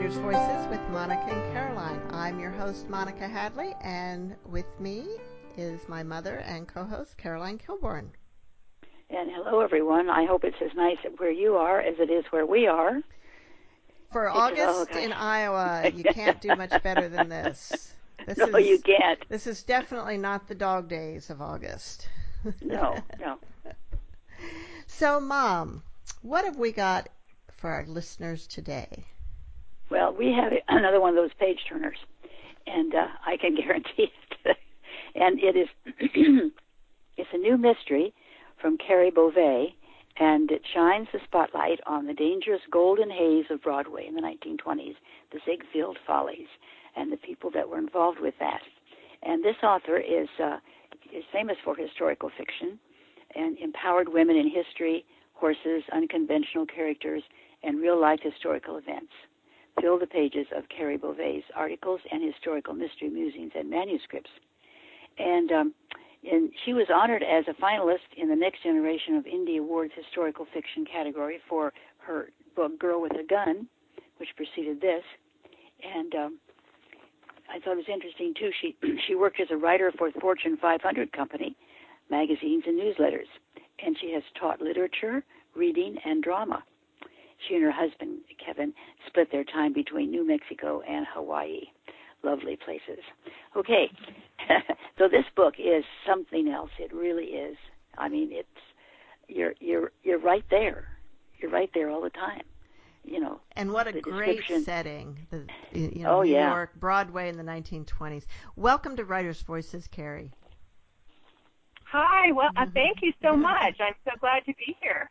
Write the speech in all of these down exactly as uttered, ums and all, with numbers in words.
Writers' Voices with Monica and Caroline. I'm your host, Monica Hadley, and with me is my mother and co-host, Caroline Kilborn. And hello, everyone. I hope it's as nice where you are as it is where we are. For It's, August oh, in Iowa, you can't do much better than this. This no, is, you can't. This is definitely not the dog days of August. No, no. So, Mom, what have we got for our listeners today? Well, we have another one of those page turners, and uh, I can guarantee it. And it is it's a new mystery from Carrie Beauvais, and it shines the spotlight on the dangerous golden haze of Broadway in the nineteen twenties, the Ziegfeld Follies, and the people that were involved with that. And this author is uh, is famous for historical fiction and empowered women in history, horses, unconventional characters, and real-life historical events. Fill the pages of Carrie Beauvais' articles and historical mystery musings and manuscripts. And, um, and she was honored as a finalist in the Next Generation of Indie Awards historical fiction category for her book Girl with a Gun, which preceded this. And um, I thought it was interesting, too. She, she worked as a writer for the Fortune five hundred company, magazines and newsletters, and she has taught literature, reading, and drama. She and her husband, Kevin, split their time between New Mexico and Hawaii. Lovely places. Okay, so this book is something else. It really is. I mean, it's you're you're you're right there. You're right there all the time. You know. And what a great setting. The, you know, oh, New yeah. York, Broadway in the nineteen twenties. Welcome to Writers' Voices, Carrie. Hi, well, uh, thank you so much. I'm so glad to be here.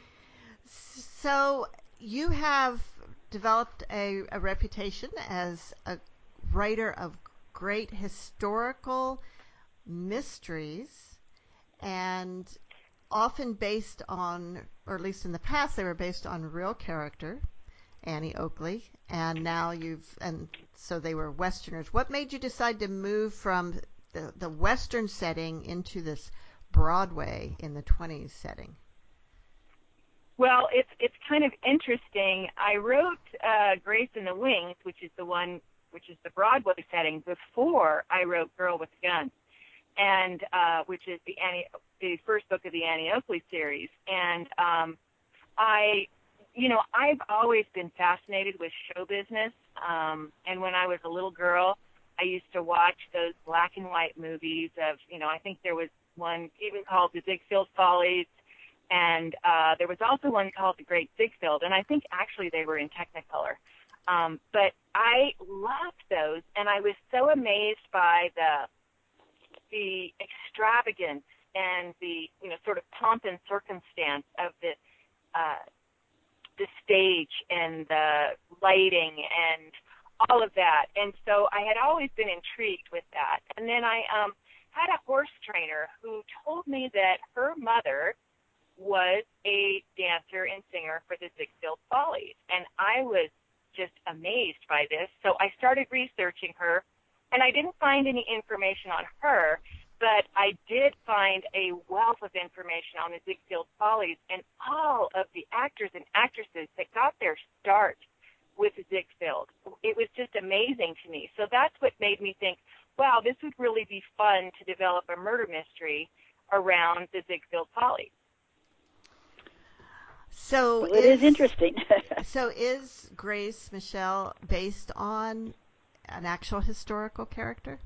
So you have developed a, a reputation as a writer of great historical mysteries, and often based on, or at least in the past, they were based on real character, Annie Oakley, and now you've, and so they were Westerners. What made you decide to move from the, the Western setting into this Broadway in the twenties setting? Well, it's it's kind of interesting. I wrote uh, Grace in the Wings, which is the one, which is the Broadway setting, before I wrote Girl with a Gun, and uh, which is the Annie, the first book of the Annie Oakley series. And um, I, you know, I've always been fascinated with show business. Um, and when I was a little girl, I used to watch those black and white movies of, you know, I think there was one even called The Ziegfeld Follies. And uh, there was also one called The Great Ziegfeld, and I think actually they were in Technicolor. Um, but I loved those, and I was so amazed by the the extravagance and the, you know, sort of pomp and circumstance of the uh, the stage and the lighting and all of that. And so I had always been intrigued with that. And then I um, had a horse trainer who told me that her mother was a dancer and singer for the Ziegfeld Follies. And I was just amazed by this. So I started researching her, and I didn't find any information on her, but I did find a wealth of information on the Ziegfeld Follies and all of the actors and actresses that got their start with the Ziegfeld. It was just amazing to me. So that's what made me think, wow, this would really be fun to develop a murder mystery around the Ziegfeld Follies. So well, it is, is interesting. So is Grace Michelle based on an actual historical character?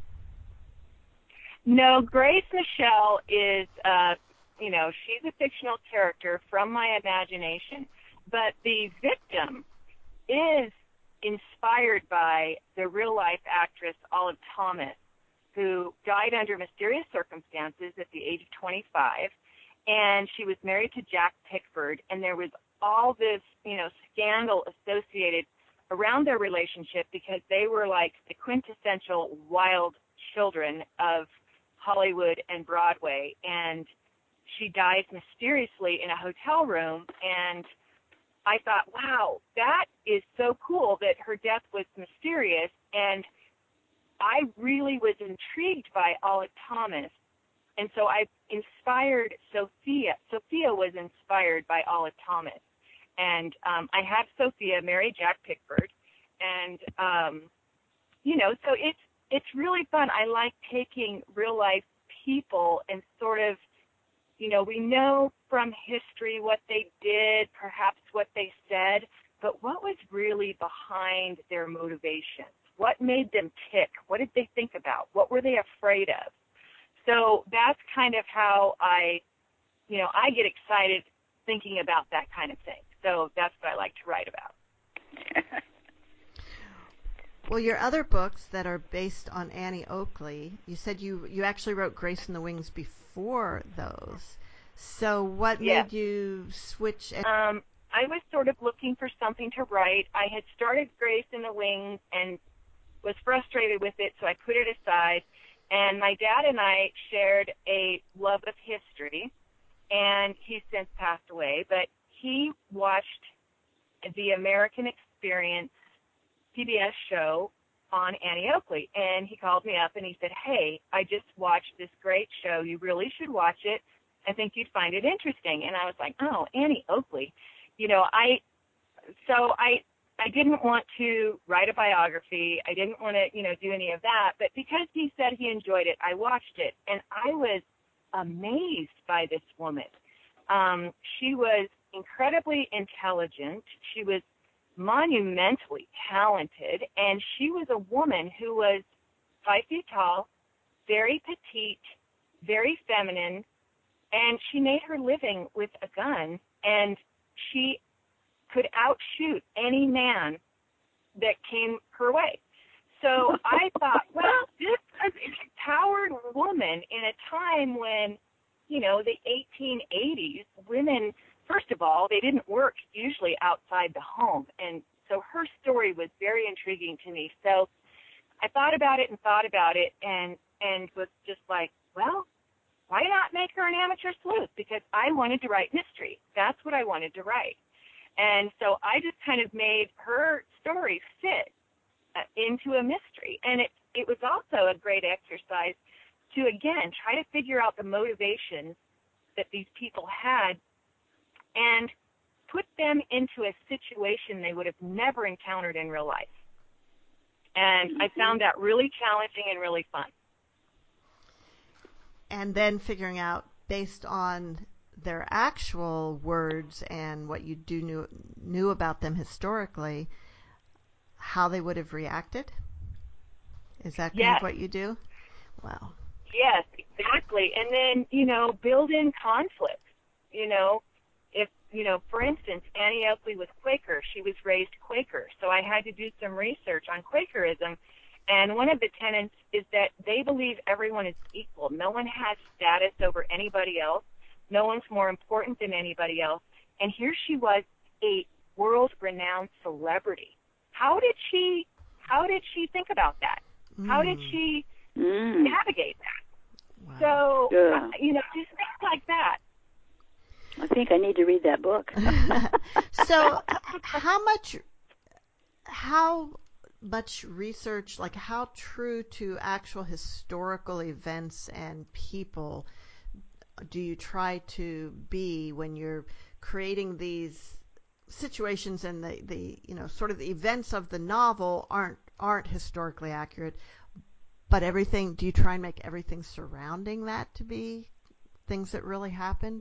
No, Grace Michelle is, uh, you know, she's a fictional character from my imagination, but the victim is inspired by the real-life actress Olive Thomas, who died under mysterious circumstances at the age of twenty-five. And she was married to Jack Pickford, and there was all this, you know, scandal associated around their relationship because they were like the quintessential wild children of Hollywood and Broadway. And she died mysteriously in a hotel room, and I thought, wow, that is so cool that her death was mysterious. And I really was intrigued by Olive Thomas. And so I inspired Sophia. Sophia was inspired by Olive Thomas. And um, I had Sophia marry Jack Pickford, And, um, you know, so it's, it's really fun. I like taking real life people and sort of, you know, we know from history what they did, perhaps what they said, but what was really behind their motivations? What made them tick? What did they think about? What were they afraid of? So that's kind of how I, you know, I get excited thinking about that kind of thing. So that's what I like to write about. Well, your other books that are based on Annie Oakley, you said you, you actually wrote Grace and the Wings before those. So what Yes. made you switch? And- um, I was sort of looking for something to write. I had started Grace and the Wings and was frustrated with it, so I put it aside. And my dad and I shared a love of history, and he's since passed away, but he watched the American Experience P B S show on Annie Oakley, and he called me up and he said, hey, I just watched this great show. You really should watch it. I think you'd find it interesting. And I was like, oh, Annie Oakley. You know, I, so I, I didn't want to write a biography. I didn't want to, you know, do any of that. But because he said he enjoyed it, I watched it, and I was amazed by this woman. Um, she was incredibly intelligent. She was monumentally talented, and she was a woman who was five feet tall, very petite, very feminine, and she made her living with a gun, and she could outshoot any man that came her way. So I thought, well, this is a empowered woman in a time when, you know, the eighteen eighties, women, first of all, they didn't work usually outside the home. And so her story was very intriguing to me. So I thought about it and thought about it and, and was just like, well, why not make her an amateur sleuth? Because I wanted to write mystery. That's what I wanted to write. And so I just kind of made her story fit uh, into a mystery. And it, it was also a great exercise to, again, try to figure out the motivations that these people had and put them into a situation they would have never encountered in real life. And mm-hmm. I found that really challenging and really fun. And then figuring out, based on their actual words and what you do knew, knew about them historically, how they would have reacted? Is that kind yes. of what you do? Wow. Yes, exactly. And then, you know, build in conflict. You know, if, you know, for instance, Annie Oakley was Quaker. She was raised Quaker. So I had to do some research on Quakerism. And one of the tenets is that they believe everyone is equal. No one has status over anybody else. No one's more important than anybody else. And here she was, a world-renowned celebrity. How did she, how did she think about that? Mm. How did she mm. navigate that? Wow. So, yeah. uh, you know, just things like that. I think I need to read that book. So, how much, how much research, like how true to actual historical events and people do you try to be when you're creating these situations, and the, the you know sort of the events of the novel aren't aren't historically accurate, but everything, do you try and make everything surrounding that to be things that really happened?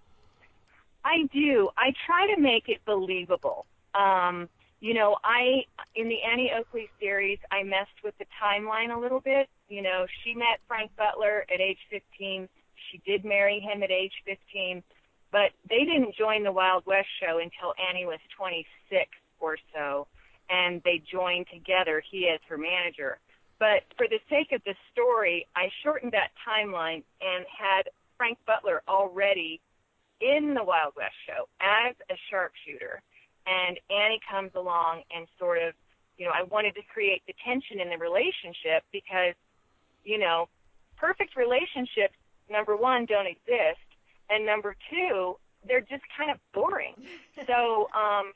I do. I try to make it believable. Um, you know, I in the Annie Oakley series, I messed with the timeline a little bit. You know, she met Frank Butler at age fifteen. She did marry him at age fifteen, but they didn't join the Wild West show until Annie was twenty-six or so, and they joined together, he as her manager. But for the sake of the story, I shortened that timeline and had Frank Butler already in the Wild West show as a sharpshooter, and Annie comes along and sort of, you know, I wanted to create the tension in the relationship because, you know, perfect relationships, number one, don't exist, and number two, they're just kind of boring. So, um,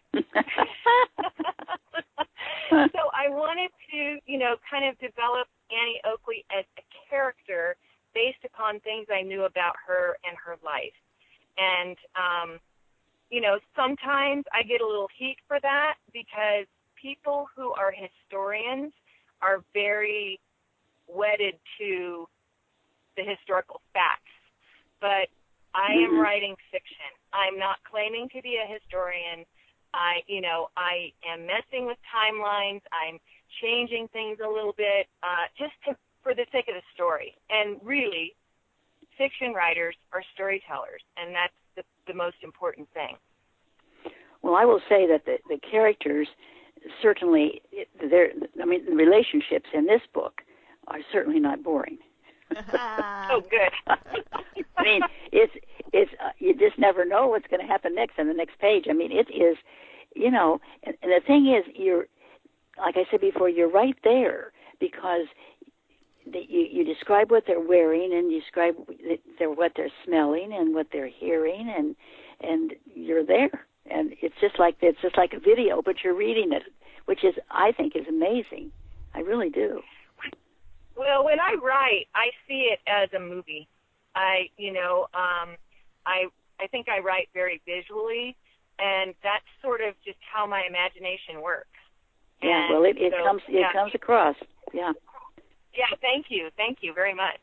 so I wanted to, you know, kind of develop Annie Oakley as a character based upon things I knew about her and her life. And, um, you know, sometimes I get a little heat for that because people who are historians are very wedded to the historical facts, but I am writing fiction. I'm not claiming to be a historian. I, you know, I am messing with timelines. I'm changing things a little bit, uh, just to, for the sake of the story. And really, fiction writers are storytellers, and that's the, the most important thing. Well, I will say that the, the characters certainly, they're, I mean, the relationships in this book are certainly not boring. Oh, good. I mean, it's it's uh, you just never know what's going to happen next on the next page. I mean, it is, you know, and, and the thing is, you're, like I said before, you're right there because the, you you describe what they're wearing and you describe they're, what they're smelling and what they're hearing, and and you're there, and it's just like it's just like a video, but you're reading it, which is I think is amazing. I really do. Well, when I write, I see it as a movie. I, you know, um, I I think I write very visually, and that's sort of just how my imagination works. Yeah, and well, it, it so, comes it yeah. comes across. Yeah. Yeah, thank you. Thank you very much.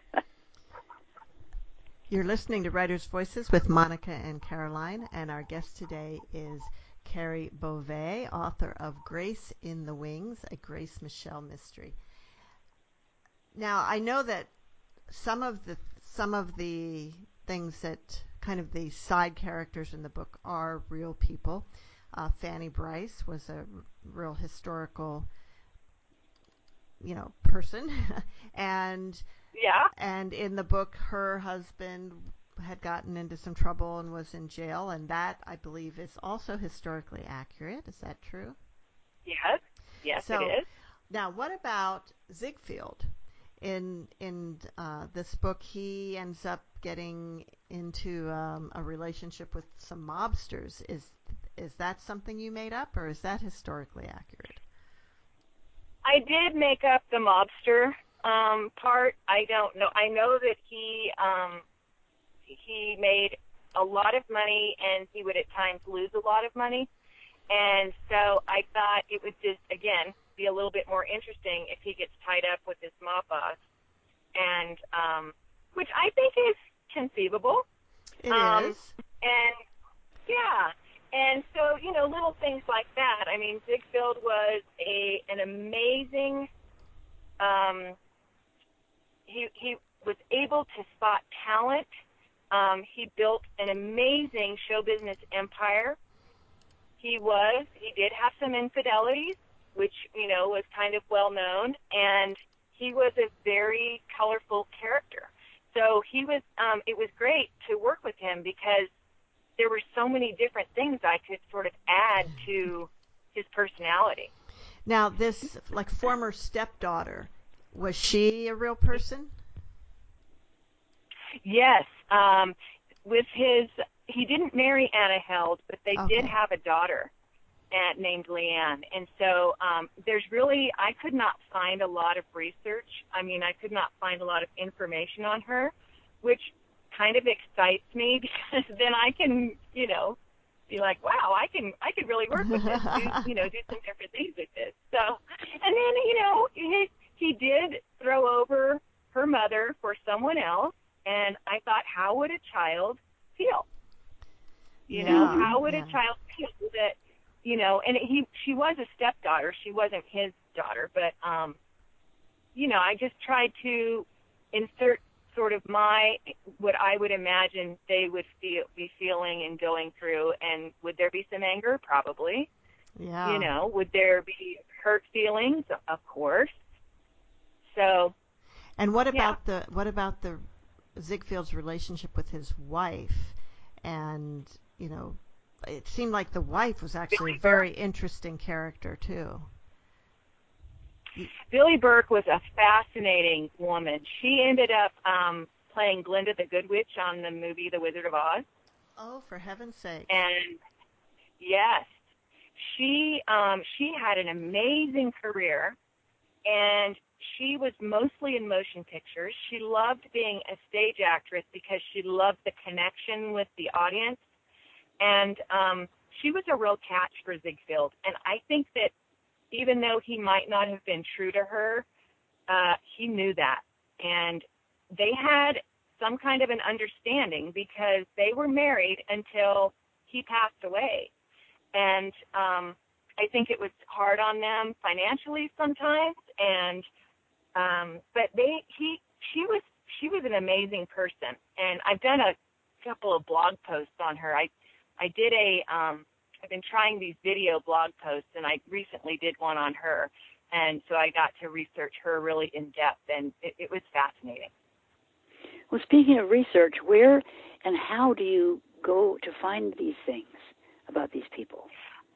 You're listening to Writers' Voices with Monica and Caroline, and our guest today is Carrie Beauvais, author of Grace in the Wings, a Grace Michelle mystery. Now, I know that some of the some of the things that kind of the side characters in the book are real people. Uh, Fanny Bryce was a r- real historical, you know, person, and Yeah. and in the book, her husband had gotten into some trouble and was in jail, and that I believe is also historically accurate. Is that true? Yes. Yes, So, it is. now, what about Ziegfeld? In in uh, this book, he ends up getting into um, a relationship with some mobsters. Is is that something you made up, or is that historically accurate? I did make up the mobster um, part. I don't know. I know that he um, he made a lot of money, and he would at times lose a lot of money. And so I thought it would just, again, be a little bit more interesting if he gets tied up with this mob boss, and um, which I think is conceivable. It um, is. And yeah, and so you know, little things like that. I mean, Ziegfeld was a an amazing. Um, he he was able to spot talent. Um, he built an amazing show business empire. He was, he did have some infidelities, which, you know, was kind of well known, and he was a very colorful character. So he was, um, it was great to work with him because there were so many different things I could sort of add to his personality. Now, this like former stepdaughter, was she a real person? Yes, um, with his, he didn't marry Anna Held, but they Okay. did have a daughter at, named Leanne. And so um, there's really, I could not find a lot of research. I mean, I could not find a lot of information on her, which kind of excites me because then I can, you know, be like, wow, I can, I could really work with this, do, you know, do some different things with this. So, and then, you know, he, he did throw over her mother for someone else. And I thought, how would a child feel? You know, Yeah, how would yeah. a child feel that, you know, and he, she was a stepdaughter. She wasn't his daughter, but, um, you know, I just tried to insert sort of my, what I would imagine they would feel, be feeling and going through. And would there be some anger? Probably. Yeah. You know, would there be hurt feelings? Of course. So. And what about yeah. the what about the Ziegfeld's relationship with his wife? And, you know, it seemed like the wife was actually a very interesting character too. Billie Burke was a fascinating woman. She ended up um, playing Glinda the Good Witch on the movie The Wizard of Oz. Oh, for heaven's sake. And yes, she um, she had an amazing career, and she was mostly in motion pictures. She loved being a stage actress because she loved the connection with the audience. And um, she was a real catch for Ziegfeld. And I think that even though he might not have been true to her, uh, he knew that. And they had some kind of an understanding because they were married until he passed away. And um, I think it was hard on them financially sometimes. And um, but they he she was she was an amazing person. And I've done a couple of blog posts on her. I I did a um, I've been trying these video blog posts, and I recently did one on her. And so I got to research her really in depth, and it, it was fascinating. Well, speaking of research, where and how do you go to find these things about these people?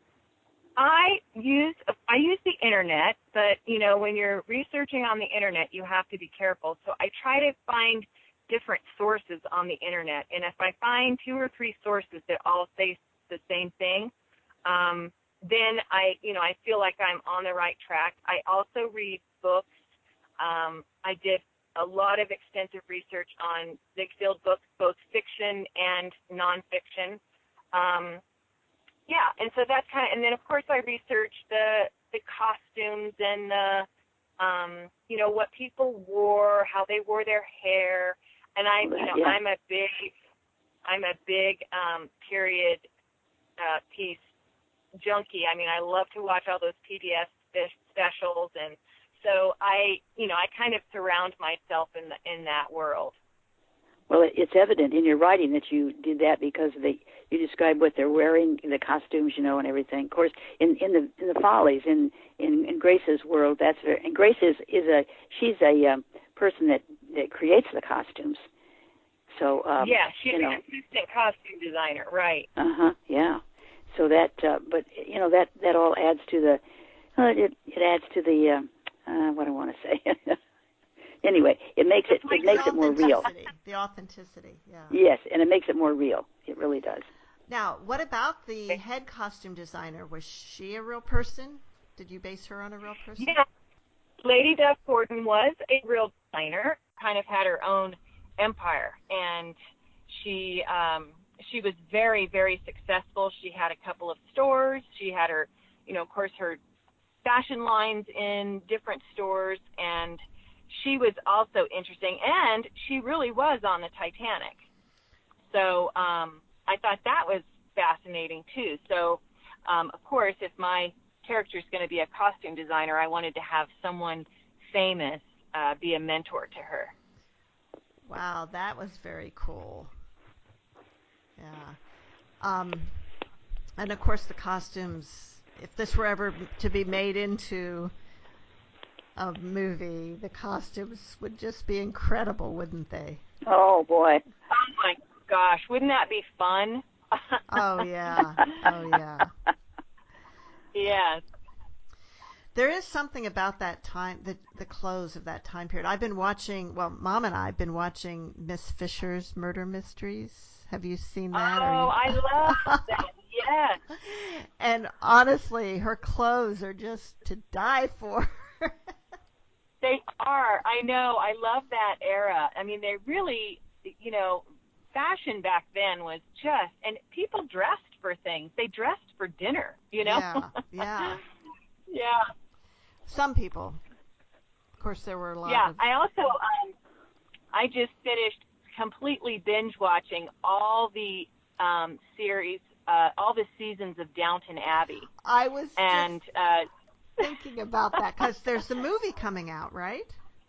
I use I use the internet, but you know, when you're researching on the internet, you have to be careful. So I try to find different sources on the internet, and if I find two or three sources that all say the same thing, um, then I, you know, I feel like I'm on the right track. I also read books. Um, I did a lot of extensive research on Ziegfeld books, both fiction and nonfiction. Um, yeah, and so that's kind of, and then of course I researched the the costumes and the, um, you know, what people wore, how they wore their hair, and I, you know, yeah. I'm a big, I'm a big um, period uh, piece junkie. I mean, I love to watch all those P B S specials, and so I, you know, I kind of surround myself in the, in that world. Well, it's evident in your writing that you did that because they you describe what they're wearing, the costumes, you know, and everything. Of course, in, in the in the Follies, in, in, in Grace's world, that's very, and Grace is, is a she's a um, person that, that creates the costumes. So um, yeah, she's you know, an assistant costume designer, right? Uh huh. Yeah. So that, uh, but you know, that that all adds to the, uh, it it adds to the, uh, uh, what I want to say. Anyway, it makes it it makes it more real. The authenticity, yeah. Yes, and it makes it more real. It really does. Now, what about the head costume designer? Was she a real person? Did you base her on a real person? Yeah, Lady Duff Gordon was a real designer. Kind of had her own empire, and she um, she was very very successful. She had a couple of stores. She had her, you know, of course, her fashion lines in different stores, and she was also interesting, and she really was on the Titanic. So um, I thought that was fascinating, too. So, um, of course, if my character is going to be a costume designer, I wanted to have someone famous uh, be a mentor to her. Wow, that was very cool. Yeah. Um, and, of course, the costumes, if this were ever to be made into a movie, the costumes would just be incredible, wouldn't they? Oh boy! Oh my gosh, wouldn't that be fun? Oh yeah, oh yeah. Yes. There is something about that time, the the close of that time period. I've been watching. Well, Mom and I have been watching Miss Fisher's Murder Mysteries. Have you seen that? Oh, You... I love that. Yes. And honestly, her clothes are just to die for. They are. I know. I love that era. I mean, they really, you know, fashion back then was just, and people dressed for things. They dressed for dinner, you know? Yeah, yeah. Yeah. Some people. Of course, there were a lot Yeah. of... I also, um, I just finished completely binge watching all the um, series, uh, all the seasons of Downton Abbey. I was and, just uh, thinking about that because there's the movie coming out, right?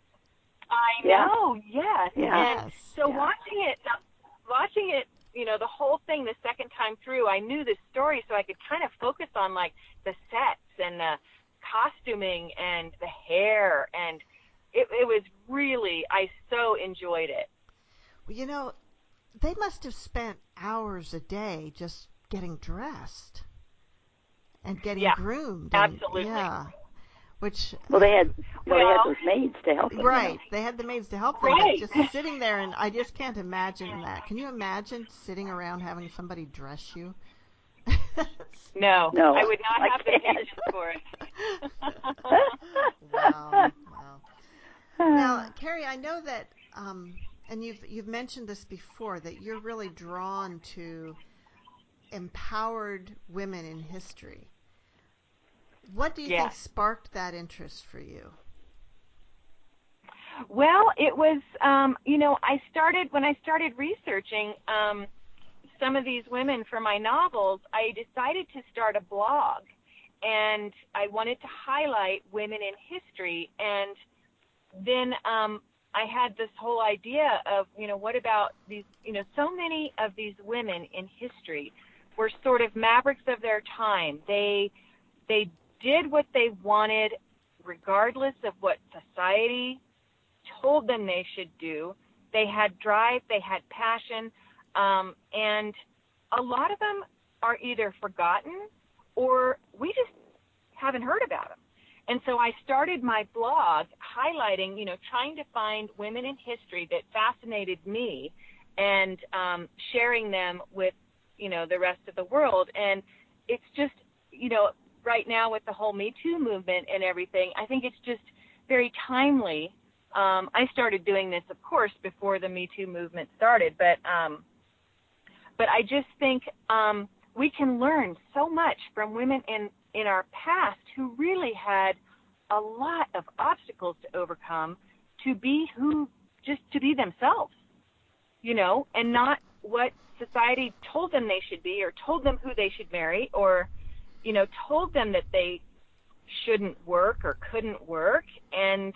I Yeah. know, yes. Yeah. And so yeah. watching it, watching it, you know, the whole thing the second time through, I knew the story, so I could kind of focus on like the sets and the costuming and the hair, and it, it was really, I so enjoyed it. Well, you know, they must have spent hours a day just getting dressed and getting Yeah, groomed. And, absolutely. yeah. Which, Well, they had, you know, well, they had those maids to help them. right. You know. They had the maids to help them, Right. but just sitting there, and I just can't imagine that. Can you imagine sitting around having somebody dress you? No, No, I would not I have the can't. patience for it. Wow, wow. Now, Carrie, I know that, um, and you've you've mentioned this before, that you're really drawn to empowered women in history. what do you Yeah. think sparked that interest for you? Well, it was, um, you know, I started, when I started researching um, some of these women for my novels, I decided to start a blog. And I wanted to highlight women in history. And then um, I had this whole idea of, you know, what about these, you know, so many of these women in history were sort of mavericks of their time. They, they did what they wanted regardless of what society told them they should do. They had drive, they had passion, um, and a lot of them are either forgotten or we just haven't heard about them. And so I started my blog highlighting, you know, trying to find women in history that fascinated me and um, sharing them with, you know, the rest of the world. And it's just, you know, right now with the whole Me Too movement and everything, I think it's just very timely. Um, I started doing this, of course, before the Me Too movement started, but um, but I just think um, we can learn so much from women in, in our past who really had a lot of obstacles to overcome to be who, just to be themselves, you know, and not what society told them they should be or told them who they should marry or, you know, told them that they shouldn't work or couldn't work. And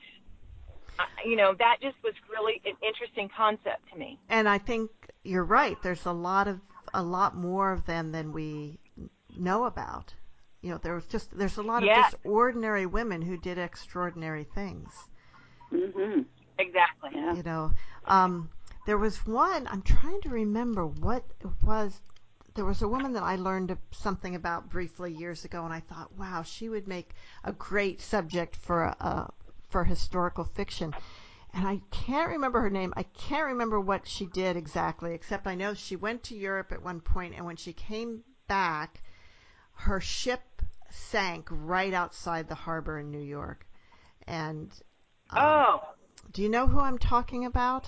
you know, that just was really an interesting concept to me. And I think you're right. There's a lot of a lot more of them than we know about. You know, there was just there's a lot of Yeah, just ordinary women who did extraordinary things. Mm-hmm. exactly. Yeah. You know, um, there was one. I'm trying to remember what it was. There was a woman that I learned something about briefly years ago, and I thought, wow, she would make a great subject for a for historical fiction. And I can't remember her name. I can't remember what she did exactly, except I know she went to Europe at one point, and when she came back, her ship sank right outside the harbor in New York. And um, Oh. do you know who I'm talking about?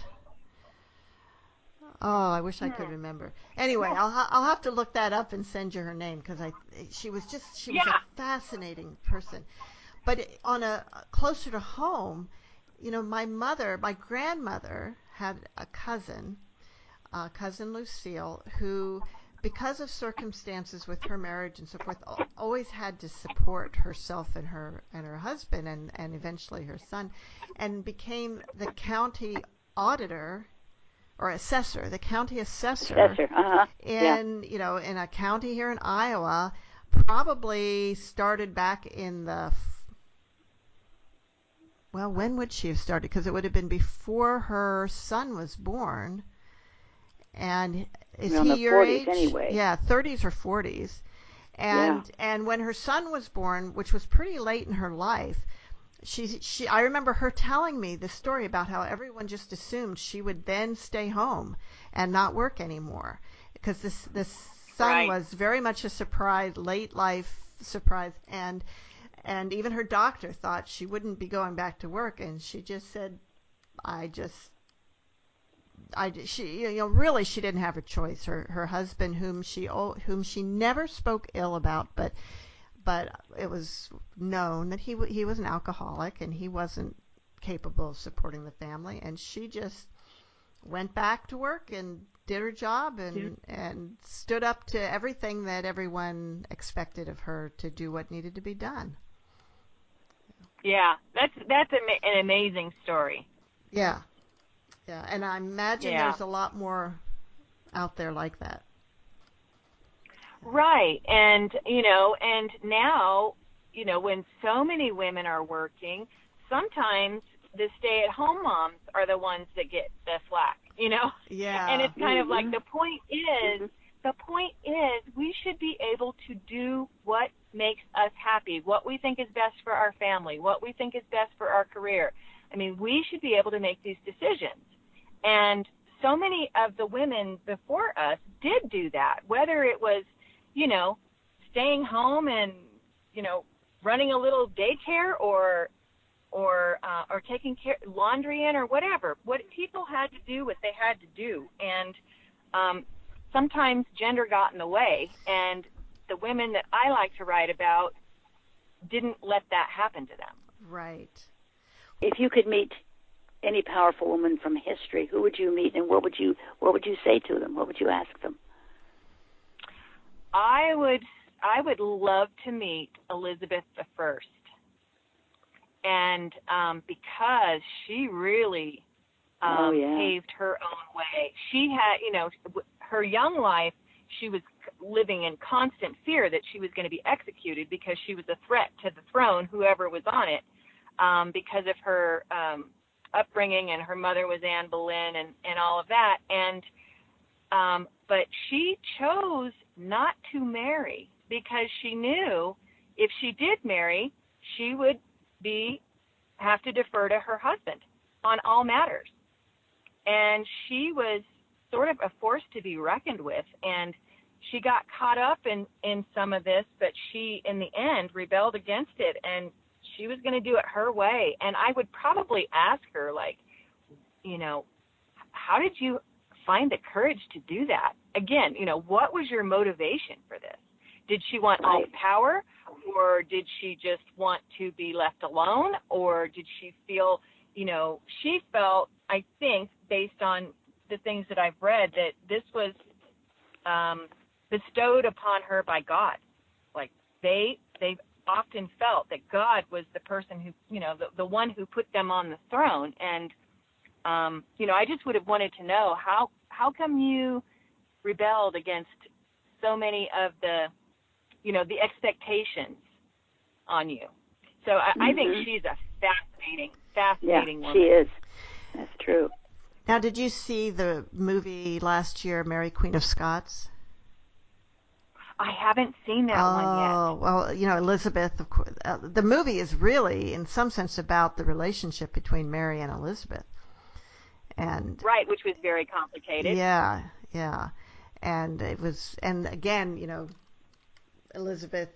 Oh, I wish I could Hmm. remember. Anyway, I'll ha- I'll have to look that up and send you her name because I she was just she was a Yeah. fascinating person. But on a closer to home, you know, my mother, my grandmother had a cousin, uh, cousin Lucille, who, because of circumstances with her marriage and so forth, always had to support herself and her and her husband and and eventually her son, and became the county auditor or assessor, the county assessor Assessor. Uh-huh. Yeah. in, you know, in a county here in Iowa, probably started back in the well, when would she have started? Because it would have been before her son was born. And is We're in he the your forties age? anyway. Yeah, thirties or forties. Yeah. And and when her son was born, which was pretty late in her life, she she I remember her telling me the story about how everyone just assumed she would then stay home and not work anymore because this this son Right. was very much a surprise, late life surprise, and and even her doctor thought she wouldn't be going back to work, and she just said, I just I she you know really she didn't have a choice. Her her husband, whom she whom she never spoke ill about, but but it was known that he he was an alcoholic and he wasn't capable of supporting the family, and she just went back to work and did her job and and stood up to everything that everyone expected of her to do what needed to be done. Yeah, that's that's ama- an amazing story. Yeah, yeah, and I imagine Yeah. there's a lot more out there like that. Right. And, you know, and now, you know, when so many women are working, sometimes the stay-at-home moms are the ones that get the flack, you know? And Yeah, it's kind of like Mm-hmm. the point is, Mm-hmm. the point is we should be able to do what makes us happy, what we think is best for our family, what we think is best for our career. I mean, we should be able to make these decisions. And so many of the women before us did do that, whether it was, you know, staying home and, you know, running a little daycare or or uh, or taking care laundry in or whatever. What people had to do, what they had to do, and um, sometimes gender got in the way. And the women that I like to write about didn't let that happen to them. Right. If you could meet any powerful woman from history, who would you meet, and what would you what would you say to them? What would you ask them? I would I would love to meet Elizabeth the First, and um, because she really um, oh, yeah. paved her own way. She had, you know, her young life, she was living in constant fear that she was going to be executed because she was a threat to the throne, whoever was on it, um, because of her um, upbringing, and her mother was Anne Boleyn and, and all of that. And um, but she chose not to marry because she knew if she did marry, she would be have to defer to her husband on all matters. And she was sort of a force to be reckoned with, and she got caught up in, in some of this, but she, in the end, rebelled against it, and she was going to do it her way. And I would probably ask her, like, you know, how did you find the courage to do that? Again, you know, what was your motivation for this? Did she want all the power, or did she just want to be left alone, or did she feel, you know, she felt, I think, based on the things that I've read, that this was um, bestowed upon her by God. Like they, they often felt that God was the person who, you know, the, the one who put them on the throne. And, um, you know, I just would have wanted to know how, how come you rebelled against so many of the, you know, the expectations on you. So I, mm-hmm. I think she's a fascinating, fascinating yeah, woman. she is. That's true. Now, did you see the movie last year, Mary, Queen of Scots? I haven't seen that oh, one yet. Oh, well, you know, Elizabeth, of course, uh, the movie is really, in some sense, about the relationship between Mary and Elizabeth. And right, which was very complicated. Yeah, yeah. And it was, and again, you know, Elizabeth,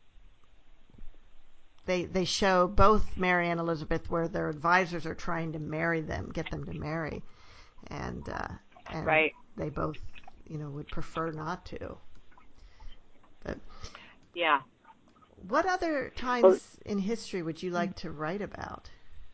they they show both Mary and Elizabeth where their advisors are trying to marry them, get them to marry. And, uh, and right. they both, you know, would prefer not to. But yeah. What other times well, in history would you like to write about?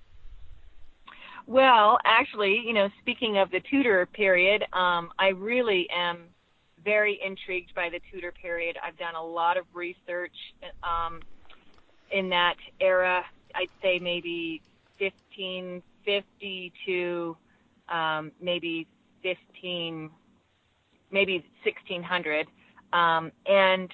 Well, actually, you know, speaking of the Tudor period, um, I really am very intrigued by the Tudor period. I've done a lot of research um, in that era. I'd say maybe fifteen fifty to um, maybe fifteen, maybe sixteen hundred, um, and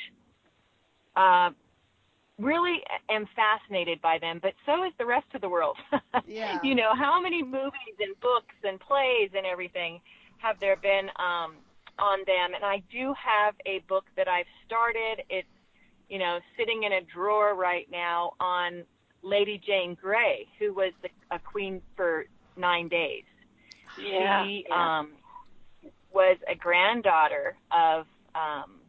uh, really am fascinated by them, but so is the rest of the world. Yeah. You know, how many movies and books and plays and everything have there been um, on them? And I do have a book that I've started. It's, you know, sitting in a drawer right now on Lady Jane Grey, who was the, a queen for nine days. Yeah, she yeah. Um, was a granddaughter of, um,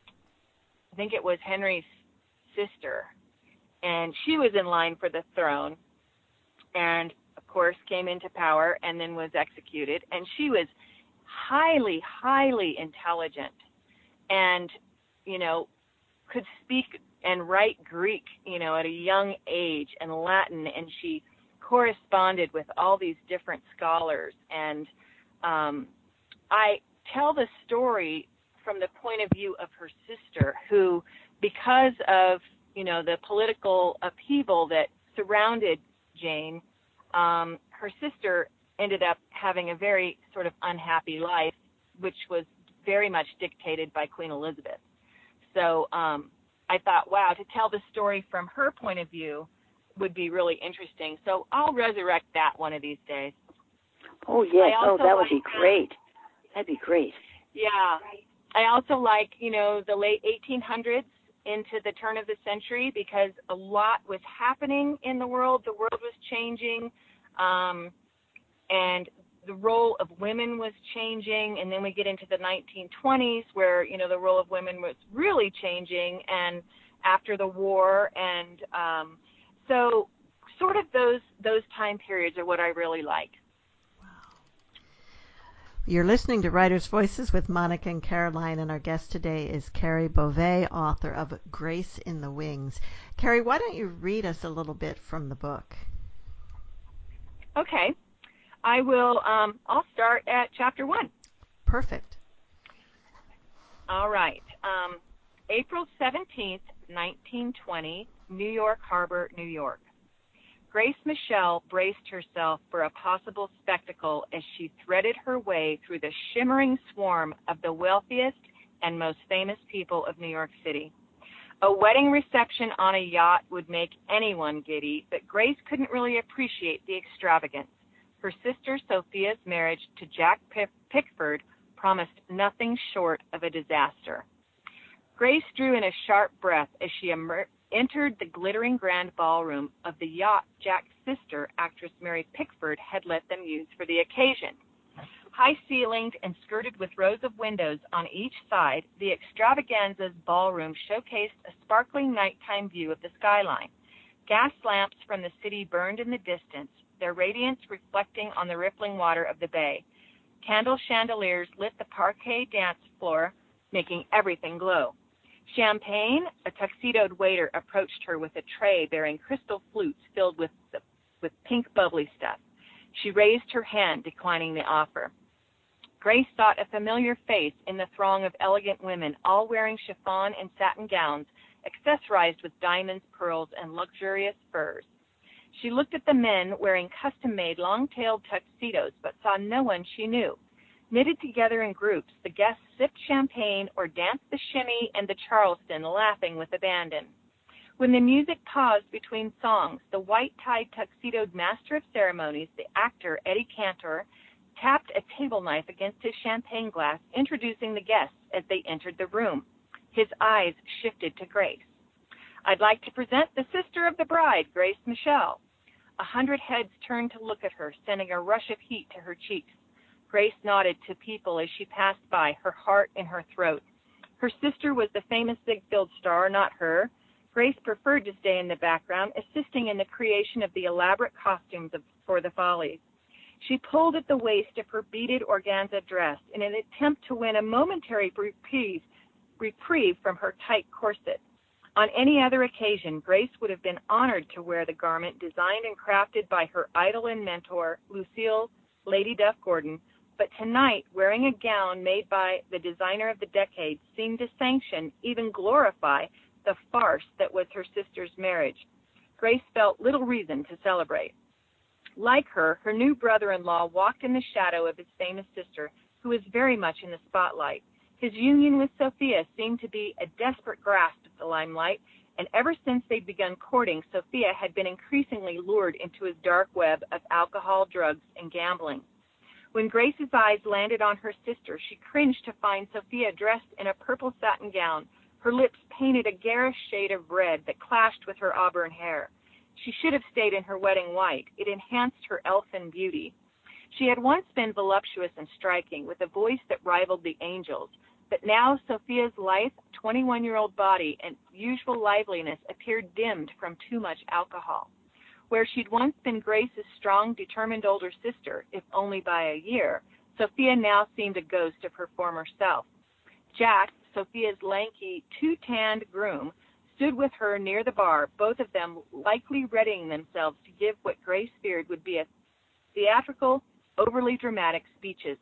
I think it was Henry's sister, and she was in line for the throne, and of course came into power and then was executed. And she was highly, highly intelligent, and you know, could speak and write Greek, you know, at a young age, and Latin, and she corresponded with all these different scholars. And um, I tell the story from the point of view of her sister, who, because of, you know, the political upheaval that surrounded Jane, um, her sister ended up having a very sort of unhappy life, which was very much dictated by Queen Elizabeth. So um, I thought, wow, to tell the story from her point of view would be really interesting. So I'll resurrect that one of these days. Oh, yes. Oh, that would be great. That'd be great. Yeah. I also like, you know, the late eighteen hundreds into the turn of the century, because a lot was happening in the world. The world was changing, um, and the role of women was changing. And then we get into the nineteen twenties, where, you know, the role of women was really changing, and after the war. And um, so sort of those those time periods are what I really like. You're listening to Writers' Voices with Monica and Caroline, and our guest today is Carrie Beauvais, author of Grace in the Wings. Carrie, why don't you read us a little bit from the book? Okay. I will, um, I'll start at chapter one. Perfect. All right. Um, April seventeenth, nineteen twenty, New York Harbor, New York. Grace Michelle braced herself for a possible spectacle as she threaded her way through the shimmering swarm of the wealthiest and most famous people of New York City. A wedding reception on a yacht would make anyone giddy, but Grace couldn't really appreciate the extravagance. Her sister Sophia's marriage to Jack Pickford promised nothing short of a disaster. Grace drew in a sharp breath as she emer- entered the glittering grand ballroom of the yacht Jack's sister, actress Mary Pickford, had let them use for the occasion. High-ceilinged and skirted with rows of windows on each side, the extravaganza's ballroom showcased a sparkling nighttime view of the skyline. Gas lamps from the city burned in the distance, their radiance reflecting on the rippling water of the bay. Candle chandeliers lit the parquet dance floor, making everything glow. Champagne, a tuxedoed waiter approached her with a tray bearing crystal flutes filled with, the, with pink bubbly stuff. She raised her hand, declining the offer. Grace sought a familiar face in the throng of elegant women, all wearing chiffon and satin gowns, accessorized with diamonds, pearls, and luxurious furs. She looked at the men wearing custom-made long-tailed tuxedos, but saw no one she knew. Knitted together in groups, the guests sipped champagne or danced the shimmy and the Charleston, laughing with abandon. When the music paused between songs, the white-tied tuxedoed master of ceremonies, the actor Eddie Cantor, tapped a table knife against his champagne glass, introducing the guests as they entered the room. His eyes shifted to Grace. "I'd like to present the sister of the bride, Grace Michelle." A hundred heads turned to look at her, sending a rush of heat to her cheeks. Grace nodded to people as she passed by, her heart in her throat. Her sister was the famous Ziegfeld star, not her. Grace preferred to stay in the background, assisting in the creation of the elaborate costumes of, for the Follies. She pulled at the waist of her beaded organza dress in an attempt to win a momentary reprieve, reprieve from her tight corset. On any other occasion, Grace would have been honored to wear the garment designed and crafted by her idol and mentor, Lucille Lady Duff Gordon, but tonight, wearing a gown made by the designer of the decade seemed to sanction, even glorify, the farce that was her sister's marriage. Grace felt little reason to celebrate. Like her, her new brother-in-law walked in the shadow of his famous sister, who was very much in the spotlight. His union with Sophia seemed to be a desperate grasp at the limelight, and ever since they'd begun courting, Sophia had been increasingly lured into his dark web of alcohol, drugs, and gambling. When Grace's eyes landed on her sister, she cringed to find Sophia dressed in a purple satin gown, her lips painted a garish shade of red that clashed with her auburn hair. She should have stayed in her wedding white. It enhanced her elfin beauty. She had once been voluptuous and striking, with a voice that rivaled the angels, but now Sophia's lithe, twenty-one-year-old body and usual liveliness appeared dimmed from too much alcohol. Where she'd once been Grace's strong, determined older sister, if only by a year, Sophia now seemed a ghost of her former self. Jack, Sophia's lanky, two-tanned groom, stood with her near the bar, both of them likely readying themselves to give what Grace feared would be a theatrical, overly dramatic speeches.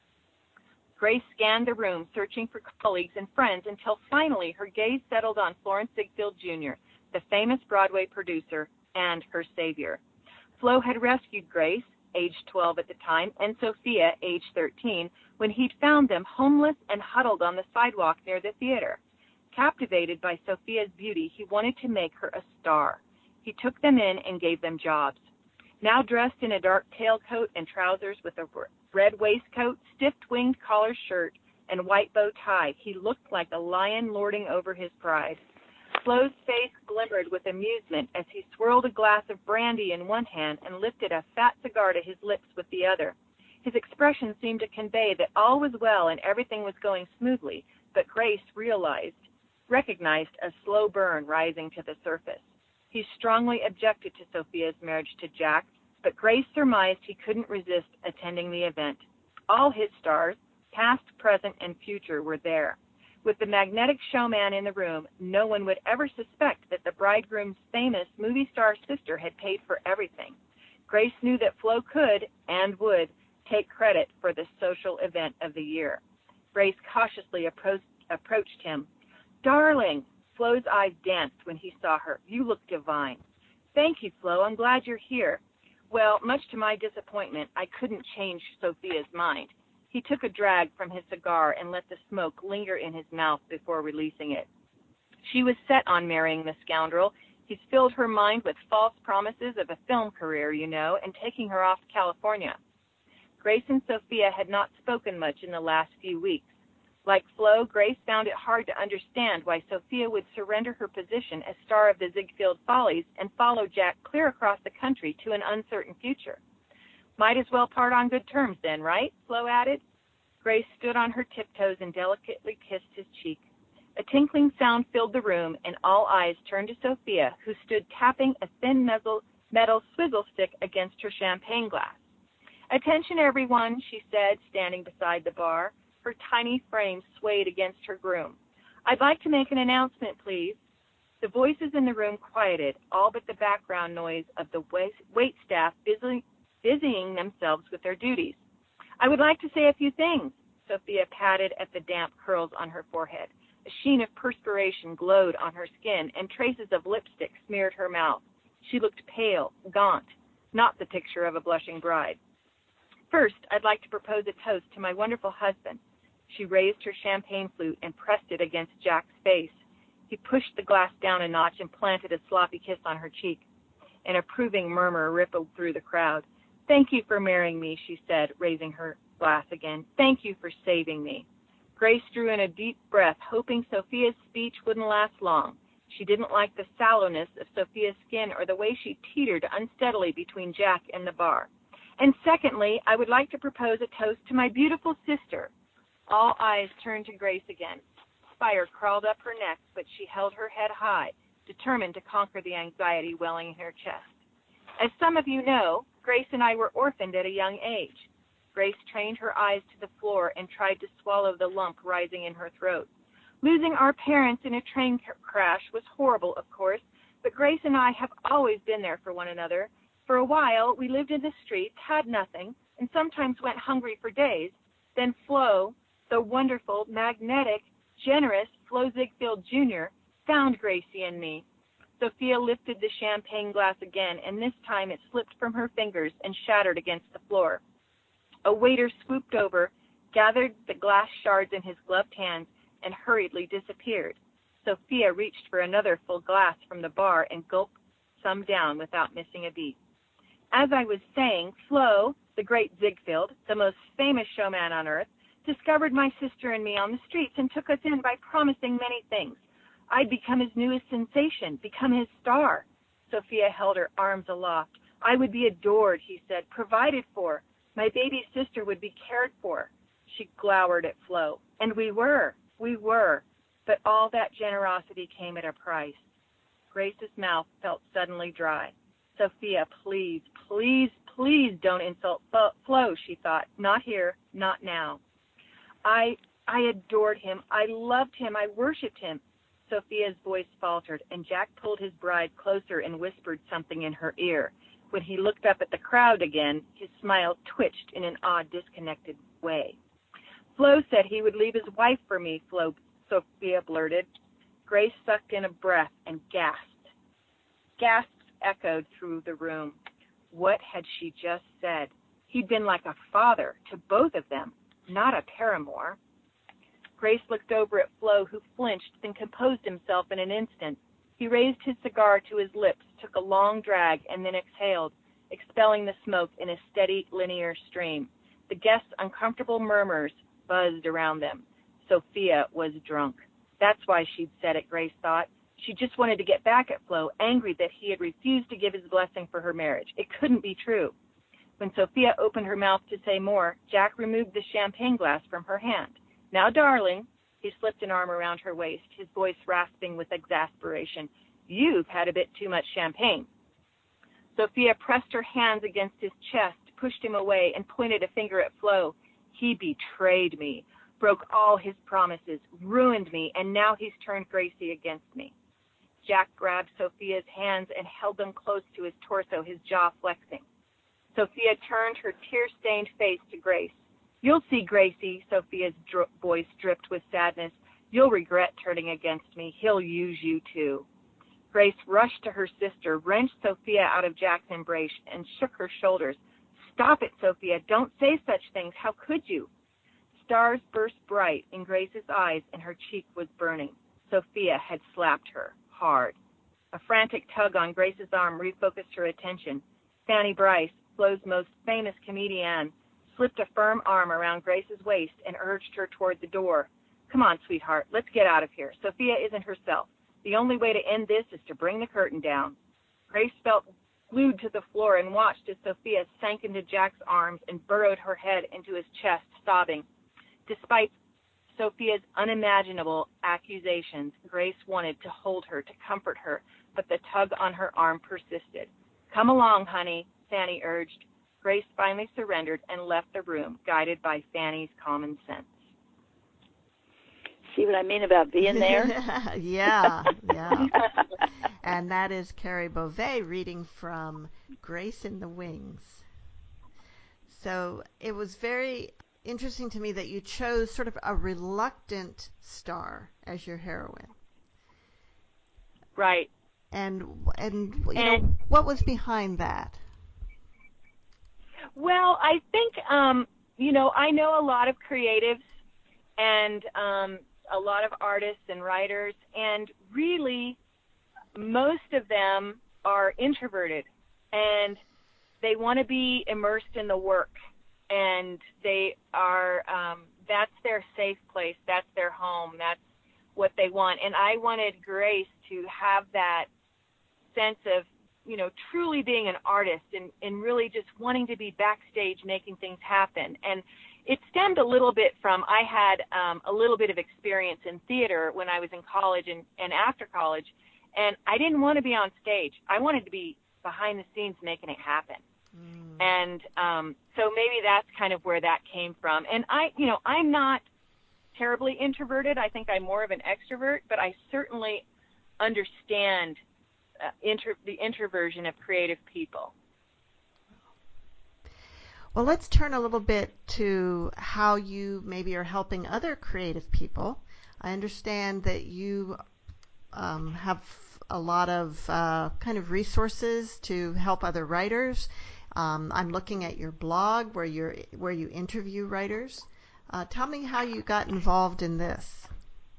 Grace scanned the room, searching for colleagues and friends, until finally her gaze settled on Florence Ziegfeld Junior, the famous Broadway producer, and her savior. Flo had rescued Grace, age twelve at the time, and Sophia, age thirteen, when he'd found them homeless and huddled on the sidewalk near the theater. Captivated by Sophia's beauty, he wanted to make her a star. He took them in and gave them jobs. Now dressed in a dark tailcoat and trousers with a red waistcoat, stiff-winged collar shirt, and white bow tie, he looked like a lion lording over his pride. Flo's face glimmered with amusement as he swirled a glass of brandy in one hand and lifted a fat cigar to his lips with the other. His expression seemed to convey that all was well and everything was going smoothly, but Grace realized, recognized a slow burn rising to the surface. He strongly objected to Sophia's marriage to Jack, but Grace surmised he couldn't resist attending the event. All his stars, past, present, and future, were there. With the magnetic showman in the room, no one would ever suspect that the bridegroom's famous movie star sister had paid for everything. Grace knew that Flo could, and would, take credit for the social event of the year. Grace cautiously approached, approached him. "Darling," Flo's eyes danced when he saw her. "You look divine." "Thank you, Flo. I'm glad you're here." Well, much to my disappointment, I couldn't change Sophia's mind. He took a drag from his cigar and let the smoke linger in his mouth before releasing it. She was set on marrying the scoundrel. He's filled her mind with false promises of a film career, you know, and taking her off to California. Grace and Sophia had not spoken much in the last few weeks. Like Flo, Grace found it hard to understand why Sophia would surrender her position as star of the Ziegfeld Follies and follow Jack clear across the country to an uncertain future. "Might as well part on good terms then, right?" Flo added. Grace stood on her tiptoes and delicately kissed his cheek. A tinkling sound filled the room, and all eyes turned to Sophia, who stood tapping a thin metal, metal swizzle stick against her champagne glass. "Attention, everyone," she said, standing beside the bar. Her tiny frame swayed against her groom. "I'd like to make an announcement, please." The voices in the room quieted, all but the background noise of the wait staff busy, busying themselves with their duties. "I would like to say a few things." Sophia patted at the damp curls on her forehead. A sheen of perspiration glowed on her skin, and traces of lipstick smeared her mouth. She looked pale, gaunt, not the picture of a blushing bride. "First, I'd like to propose a toast to my wonderful husband." She raised her champagne flute and pressed it against Jack's face. He pushed the glass down a notch and planted a sloppy kiss on her cheek. An approving murmur rippled through the crowd. "Thank you for marrying me," she said, raising her glass again. "Thank you for saving me." Grace drew in a deep breath, hoping Sophia's speech wouldn't last long. She didn't like the sallowness of Sophia's skin or the way she teetered unsteadily between Jack and the bar. "And secondly, I would like to propose a toast to my beautiful sister." All eyes turned to Grace again. Fire crawled up her neck, but she held her head high, determined to conquer the anxiety welling in her chest. "As some of you know, Grace and I were orphaned at a young age." Grace trained her eyes to the floor and tried to swallow the lump rising in her throat. "Losing our parents in a train crash was horrible, of course, but Grace and I have always been there for one another. For a while, we lived in the streets, had nothing, and sometimes went hungry for days. Then Flo, the wonderful, magnetic, generous Flo Ziegfeld Junior, found Gracie and me." Sophia lifted the champagne glass again, and this time it slipped from her fingers and shattered against the floor. A waiter swooped over, gathered the glass shards in his gloved hands, and hurriedly disappeared. Sophia reached for another full glass from the bar and gulped some down without missing a beat. "As I was saying, Flo, the great Ziegfeld, the most famous showman on earth, discovered my sister and me on the streets and took us in by promising many things. I'd become his newest sensation, become his star." Sophia held her arms aloft. "I would be adored," he said, "provided for. My baby sister would be cared for." She glowered at Flo. "And we were, we were. But all that generosity came at a price." Grace's mouth felt suddenly dry. "Sophia, please, please, please don't insult Flo," she thought. "Not here, not now." I, I adored him. I loved him. I worshipped him." Sophia's voice faltered, and Jack pulled his bride closer and whispered something in her ear. When he looked up at the crowd again, his smile twitched in an odd, disconnected way. "Flo said he would leave his wife for me," Flo, Sophia blurted. Grace sucked in a breath and gasped. Gasps echoed through the room. What had she just said? He'd been like a father to both of them, not a paramour. Grace looked over at Flo, who flinched, then composed himself in an instant. He raised his cigar to his lips, took a long drag, and then exhaled, expelling the smoke in a steady, linear stream. The guests' uncomfortable murmurs buzzed around them. Sophia was drunk. That's why she'd said it, Grace thought. She just wanted to get back at Flo, angry that he had refused to give his blessing for her marriage. It couldn't be true. When Sophia opened her mouth to say more, Jack removed the champagne glass from her hand. "Now, darling," he slipped an arm around her waist, his voice rasping with exasperation, "you've had a bit too much champagne." Sophia pressed her hands against his chest, pushed him away, and pointed a finger at Flo. He betrayed me, broke all his promises, ruined me, and now he's turned Gracie against me. Jack grabbed Sophia's hands and held them close to his torso, his jaw flexing. Sophia turned her tear-stained face to Grace. You'll see, Gracie, Sophia's dro- voice dripped with sadness. You'll regret turning against me. He'll use you too. Grace rushed to her sister, wrenched Sophia out of Jack's embrace, and shook her shoulders. Stop it, Sophia. Don't say such things. How could you? Stars burst bright in Grace's eyes, and her cheek was burning. Sophia had slapped her hard. A frantic tug on Grace's arm refocused her attention. Fanny Bryce, Flo's most famous comedian, slipped a firm arm around Grace's waist and urged her toward the door. Come on, sweetheart, let's get out of here. Sophia isn't herself. The only way to end this is to bring the curtain down. Grace felt glued to the floor and watched as Sophia sank into Jack's arms and burrowed her head into his chest, sobbing. Despite Sophia's unimaginable accusations, Grace wanted to hold her, to comfort her, but the tug on her arm persisted. Come along, honey, Fanny urged. Grace finally surrendered and left the room, guided by Fanny's common sense. See what I mean about being there? yeah, yeah. And that is Carrie Beauvais reading from Grace in the Wings. So it was very interesting to me that you chose sort of a reluctant star as your heroine. Right. And and you and, know what was behind that? Well, I think um, you know I know a lot of creatives and um, a lot of artists and writers, and really most of them are introverted and they want to be immersed in the work, and they are um, that's their safe place, that's their home, that's what they want. And I wanted Grace to have that sense of, you know, truly being an artist and, and really just wanting to be backstage making things happen. And it stemmed a little bit from, I had um, a little bit of experience in theater when I was in college and, and after college, and I didn't want to be on stage. I wanted to be behind the scenes making it happen. Mm. And um, so maybe that's kind of where that came from. And I, you know, I'm not terribly introverted. I think I'm more of an extrovert, but I certainly understand uh, inter- the introversion of creative people. Well, let's turn a little bit to how you maybe are helping other creative people. I understand that you um, have a lot of uh, kind of resources to help other writers. Um, I'm looking at your blog where you're where you interview writers. Uh, tell me how you got involved in this.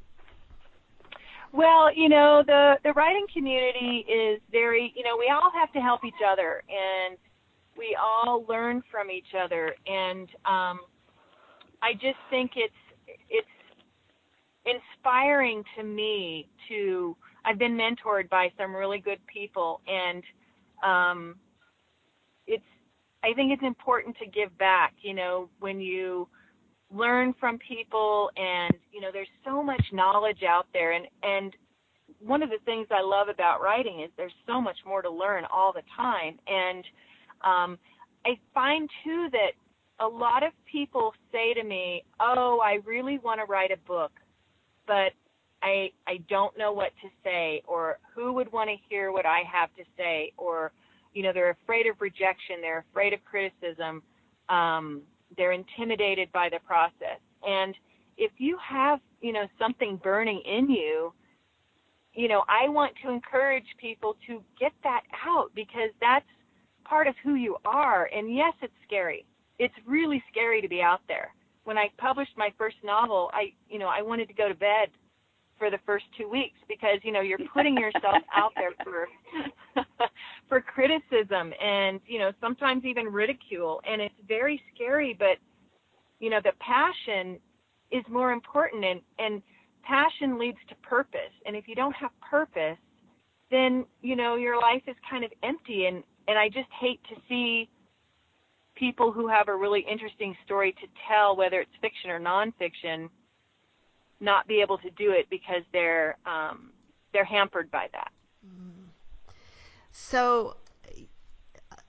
Well, you know, the, the writing community is very, you know, we all have to help each other, and we all learn from each other. And um, I just think it's it's inspiring to me to, I've been mentored by some really good people, and um, it's, I think it's important to give back, you know, when you learn from people, and you know there's so much knowledge out there, and and one of the things I love about writing is there's so much more to learn all the time. And um, I find too that a lot of people say to me, oh, I really want to write a book, but I I don't know what to say, or who would want to hear what I have to say, or you know they're afraid of rejection, they're afraid of criticism, um, they're intimidated by the process. And if you have, you know, something burning in you, you know, I want to encourage people to get that out, because that's part of who you are. And yes, it's scary. It's really scary to be out there. When I published my first novel, I, you know, I wanted to go to bed for the first two weeks because, you know, you're putting yourself out there for for criticism and, you know, sometimes even ridicule. And it's very scary, but, you know, the passion is more important, and, and passion leads to purpose. And if you don't have purpose, then, you know, your life is kind of empty. And, and I just hate to see people who have a really interesting story to tell, whether it's fiction or nonfiction, not be able to do it because they're um, they're hampered by that. So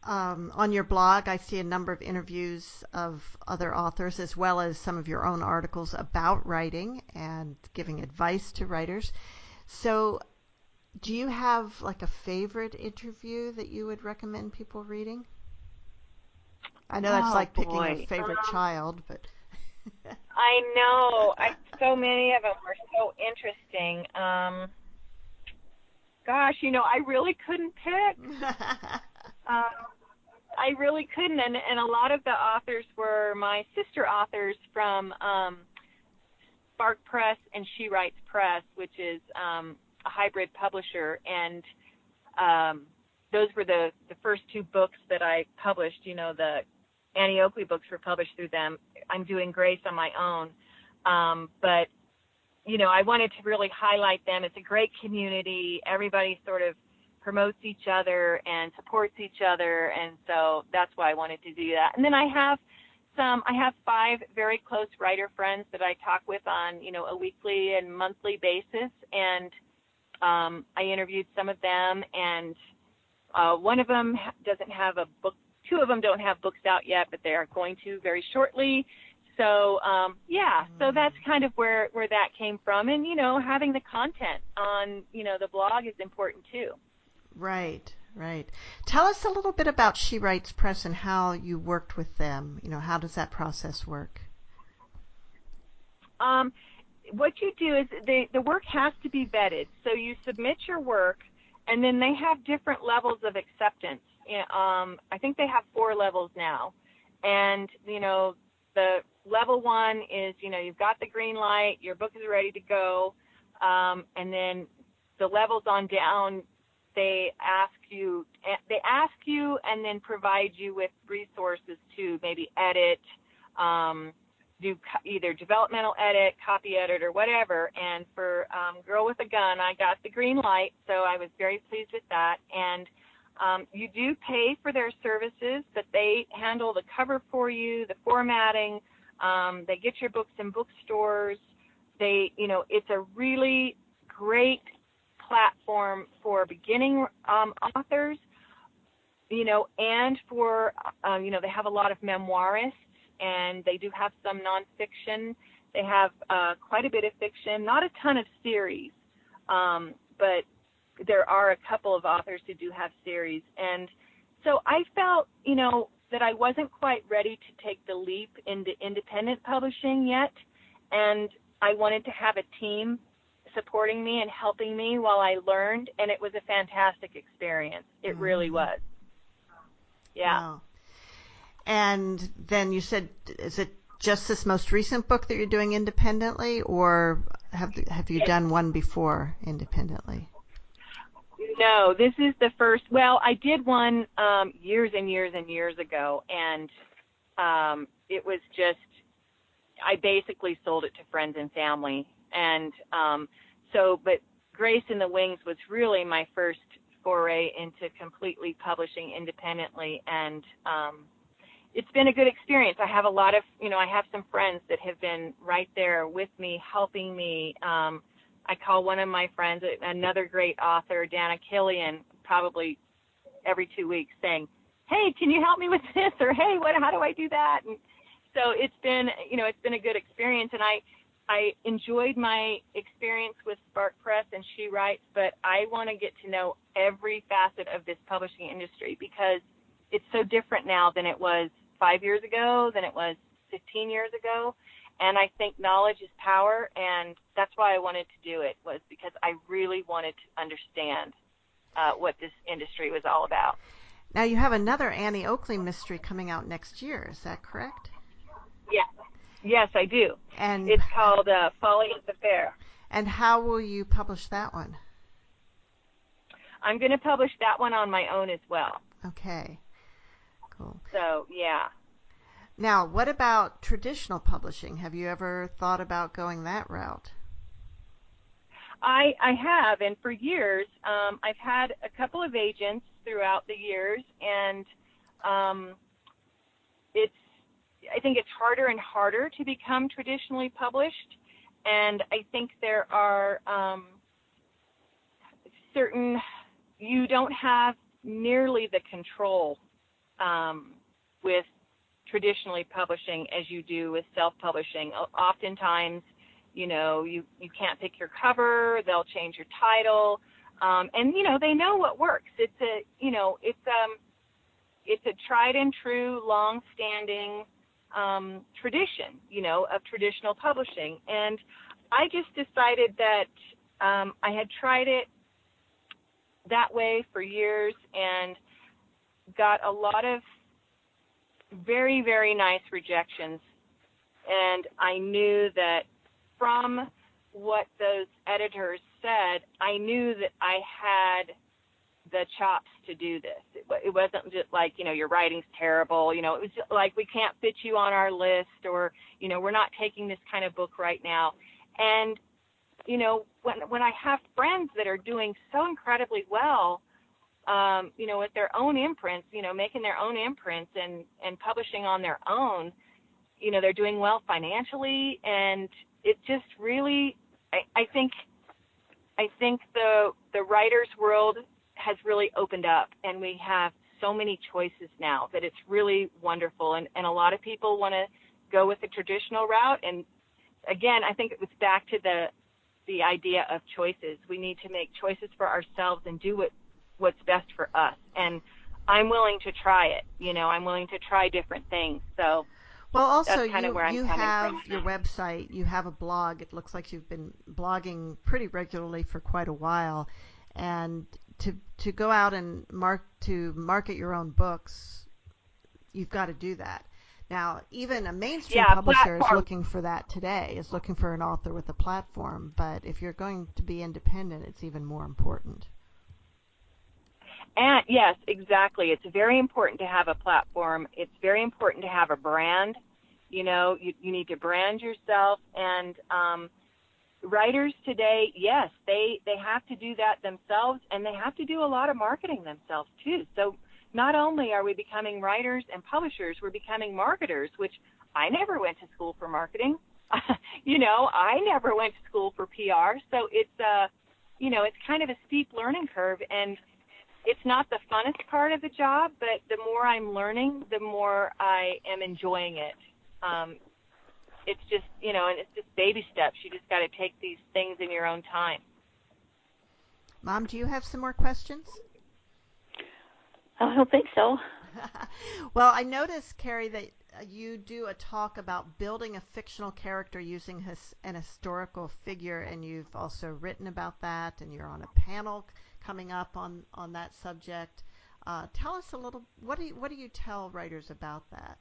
um, on your blog, I see a number of interviews of other authors as well as some of your own articles about writing and giving advice to writers. So, do you have like a favorite interview that you would recommend people reading? I know that's Oh like picking a boy. favorite Um, child, but I know. I so many of them were so interesting. Um, gosh, you know, I really couldn't pick. Um, I really couldn't, and and a lot of the authors were my sister authors from um, Spark Press and She Writes Press, which is um, a hybrid publisher, and um, those were the the first two books that I published. You know, the Annie Oakley books were published through them. I'm doing Grace on my own, um, but you know, I wanted to really highlight them. It's a great community. Everybody sort of promotes each other and supports each other, and so that's why I wanted to do that. And then I have some, I have five very close writer friends that I talk with on, you know, a weekly and monthly basis, and um, I interviewed some of them, and uh, one of them doesn't have a book, two of them don't have books out yet, but they are going to very shortly. So, um, yeah, so that's kind of where, where that came from. And, you know, having the content on, you know, the blog is important too. right, right. Tell us a little bit about She Writes Press and how you worked with them. You know, how does that process work? Um, what you do is the, the work has to be vetted. So you submit your work, and then they have different levels of acceptance. Um, I think they have four levels now. And, you know, the level one is, you know, you've got the green light, your book is ready to go, um, and then the levels on down, they ask you, they ask you and then provide you with resources to maybe edit, um, do either developmental edit, copy edit, or whatever. And for um, Girl with a Gun, I got the green light, so I was very pleased with that. And um, you do pay for their services, but they handle the cover for you, the formatting. Um, they get your books in bookstores. They, you know, it's a really great platform for beginning um, authors, you know, and for, um, you know, they have a lot of memoirists, and they do have some nonfiction. They have uh, quite a bit of fiction, not a ton of series, um, but there are a couple of authors who do have series. And so I felt, you know, that I wasn't quite ready to take the leap into independent publishing yet, and I wanted to have a team supporting me and helping me while I learned, and it was a fantastic experience. It really Mm-hmm. was. Yeah. Wow. And then you said, is it just this most recent book that you're doing independently, or have have you done one before independently? No, this is the first. Well, I did one um, years and years and years ago, and um, it was just, I basically sold it to friends and family. And um, so, but Grace in the Wings was really my first foray into completely publishing independently, and um, it's been a good experience. I have a lot of, you know, I have some friends that have been right there with me, helping me. Um, I call one of my friends, another great author, Dana Killian, probably every two weeks saying, hey, can you help me with this? Or, hey, what, how do I do that? And so it's been, you know, it's been a good experience. And I, I enjoyed my experience with Spark Press and She Writes, but I want to get to know every facet of this publishing industry, because it's so different now than it was five years ago, than it was fifteen years ago. And I think knowledge is power, and that's why I wanted to do it, was because I really wanted to understand uh, what this industry was all about. Now you have another Annie Oakley mystery coming out next year. Is that correct? Yes, yes, I do. And It's called uh, Folly at the Fair. and how will you publish that one? I'm going to publish that one on my own as well. Okay, cool. So, yeah. Now, what about traditional publishing? Have you ever thought about going that route? I, I have, and for years, um, I've had a couple of agents throughout the years, and um, it's, I think it's harder and harder to become traditionally published, and I think there are um, certain, you don't have nearly the control um, with traditionally publishing as you do with self-publishing. Oftentimes, you know, you, you can't pick your cover, they'll change your title, um, and, you know, they know what works. It's a, you know, it's, um, it's a tried and true, long-standing um, tradition, you know, of traditional publishing. And I just decided that um, I had tried it that way for years and got a lot of very, very nice rejections. And I knew that from what those editors said, I knew that I had the chops to do this. It, it wasn't just like, you know, your writing's terrible. You know, it was just like, we can't fit you on our list, or, you know, we're not taking this kind of book right now. And, you know, when when I have friends that are doing so incredibly well, um, you know, with their own imprints, you know, making their own imprints and, and publishing on their own, you know, they're doing well financially. And it just really, I, I think, I think the the writer's world has really opened up, and we have so many choices now that it's really wonderful. And, and a lot of people want to go with the traditional route. And again, I think it was back to the the idea of choices. We need to make choices for ourselves and do what what's best for us. And I'm willing to try it. You know, I'm willing to try different things. So well, also that's kind you of where I'm you coming have from. your website, you have a blog. It looks like you've been blogging pretty regularly for quite a while, and to to go out and mark to market your own books, you've got to do that. Now, even a mainstream Yeah, publisher is platform. looking for that today, is looking for an author with a platform. But if you're going to be independent, it's even more important. And yes, exactly. It's very important to have a platform. It's very important to have a brand. You know, you, you need to brand yourself. And um, writers today, yes, they, they have to do that themselves, and they have to do a lot of marketing themselves too. So not only are we becoming writers and publishers, we're becoming marketers, which I never went to school for marketing. You know, I never went to school for P R. So it's, uh, you know, it's kind of a steep learning curve. And it's not the funnest part of the job, but the more I'm learning, the more I am enjoying it. Um, it's just, you know, and it's just baby steps. You just got to take these things in your own time. Mom, do you have some more questions? I don't think so. Well, I noticed, Carrie, that you do a talk about building a fictional character using his, an historical figure, and you've also written about that, and you're on a panel coming up on, on that subject. Uh, tell us a little, what do you, what do you tell writers about that?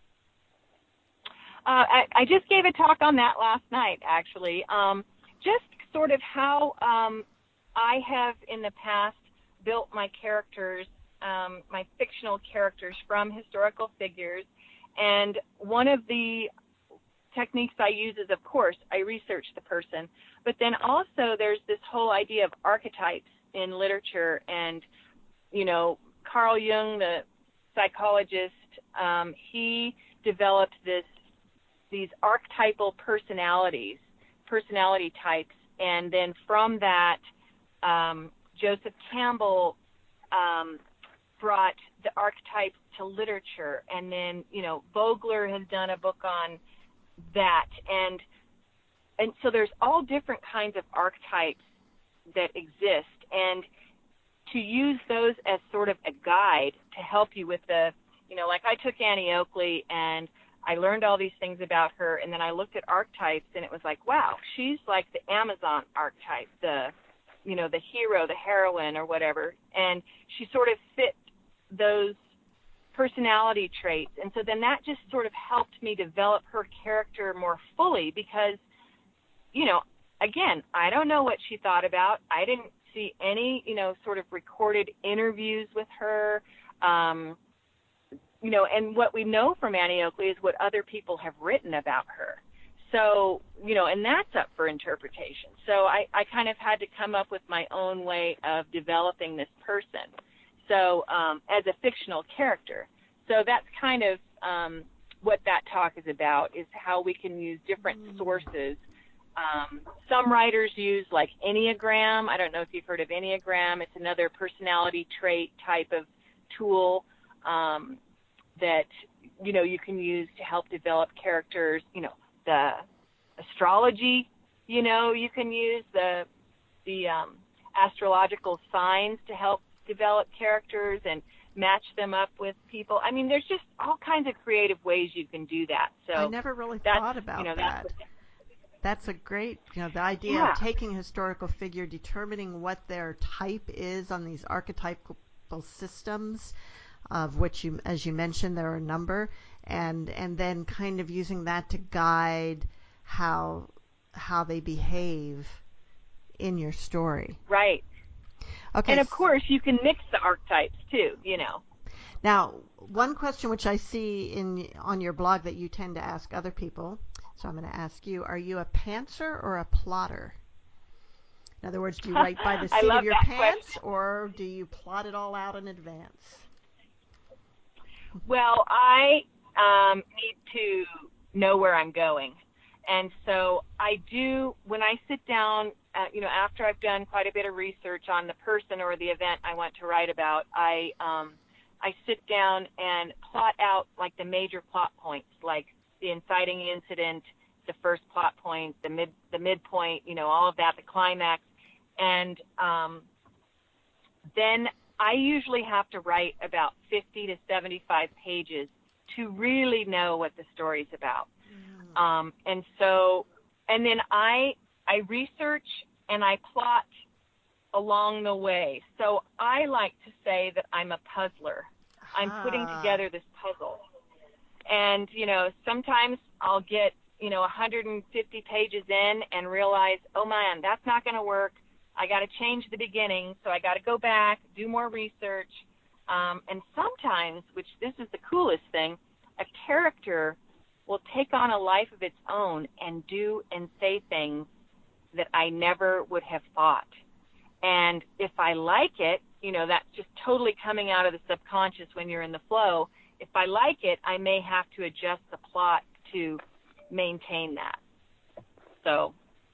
Uh, I, I just gave a talk on that last night, actually. Um, just sort of how um, I have in the past built my characters, um, my fictional characters from historical figures. And one of the techniques I use is, of course, I research the person. But then also there's this whole idea of archetypes in literature. And, you know, Carl Jung, the psychologist, um, he developed this these archetypal personalities, personality types, and then from that, um, Joseph Campbell um, brought the archetypes to literature, and then, you know, Vogler has done a book on that, and and so there's all different kinds of archetypes that exist, and to use those as sort of a guide to help you with the, you know, like I took Annie Oakley and I learned all these things about her, and then I looked at archetypes, and it was like, wow, she's like the Amazon archetype, the, you know, the hero, the heroine, or whatever, and she sort of fit those personality traits, and so then that just sort of helped me develop her character more fully because, you know, again, I don't know what she thought about. I didn't see any, you know, sort of recorded interviews with her, um, you know, and what we know from Annie Oakley is what other people have written about her. So, you know, and that's up for interpretation. So I, I kind of had to come up with my own way of developing this person. So um, as a fictional character. So that's kind of um, what that talk is about, is how we can use different sources. Um, some writers use like Enneagram. I don't know if you've heard of Enneagram. It's another personality trait type of tool. um, that, you know, you can use to help develop characters. You know, the astrology, you know, you can use the, the um, astrological signs to help develop characters and match them up with people. I mean, there's just all kinds of creative ways you can do that. So I never really that's, thought about you know, that. That's, that's a great, you know, the idea yeah. of taking a historical figure, determining what their type is on these archetypal systems, of which, you, as you mentioned, there are a number, and and then kind of using that to guide how how they behave in your story. Right. Okay. And of course, you can mix the archetypes too, you know. Now, one question which I see in on your blog that you tend to ask other people, so I'm going to ask you, are you a pantser or a plotter? In other words, do you write by the seat of your pants, question. Or do you plot it all out in advance? Well, I um, need to know where I'm going. And so I do, when I sit down, uh, you know, after I've done quite a bit of research on the person or the event I want to write about, I um, I sit down and plot out like the major plot points, like the inciting incident, the first plot point, the mid the midpoint, you know, all of that, the climax, and um, then I usually have to write about fifty to seventy-five pages to really know what the story's about. Mm. Um, and so, and then I I research and I plot along the way. So I like to say that I'm a puzzler. I'm putting together this puzzle. And, you know, sometimes I'll get, you know, one hundred fifty pages in and realize, oh, man, that's not going to work. I got to change the beginning, so I got to go back, do more research. Um, and sometimes, which this is the coolest thing, a character will take on a life of its own and do and say things that I never would have thought. And if I like it, you know, that's just totally coming out of the subconscious when you're in the flow. If I like it, I may have to adjust the plot to maintain that. So,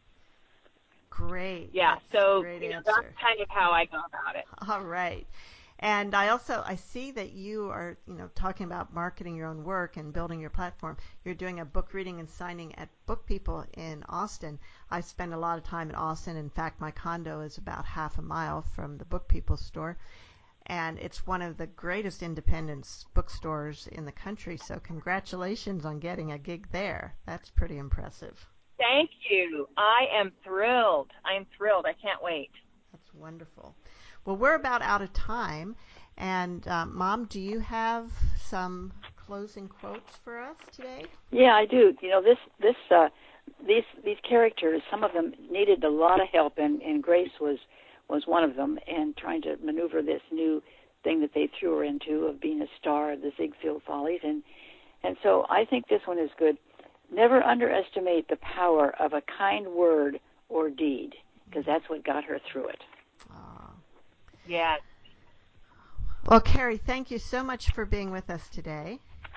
great. Yeah, that's so great you know, answer. That's kind of how I go about it. All right. And I also, I see that you are, you know, talking about marketing your own work and building your platform. You're doing a book reading and signing at Book People in Austin. I spend a lot of time in Austin. In fact, my condo is about half a mile from the Book People store. And it's one of the greatest independent bookstores in the country. So congratulations on getting a gig there. That's pretty impressive. Thank you. I am thrilled. I am thrilled. I can't wait. That's wonderful. Well, we're about out of time. And, uh, Mom, do you have some closing quotes for us today? Yeah, I do. You know, this, this, uh, these, these characters, some of them needed a lot of help, and, and Grace was, was one of them, and trying to maneuver this new thing that they threw her into of being a star of the Ziegfeld Follies. And, and so I think this one is good. Never underestimate the power of a kind word or deed, because that's what got her through it. Aww. Yeah. Well, Carrie, thank you so much for being with us today.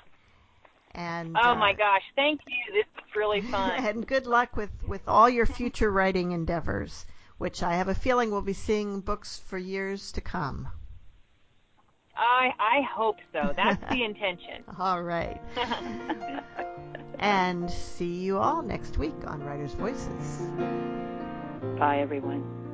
And oh uh, my gosh, thank you. This was really fun. And good luck with, with all your future writing endeavors, which I have a feeling we'll be seeing books for years to come. I I hope so. That's the intention. All right. And see you all next week on Writers' Voices. Bye, everyone.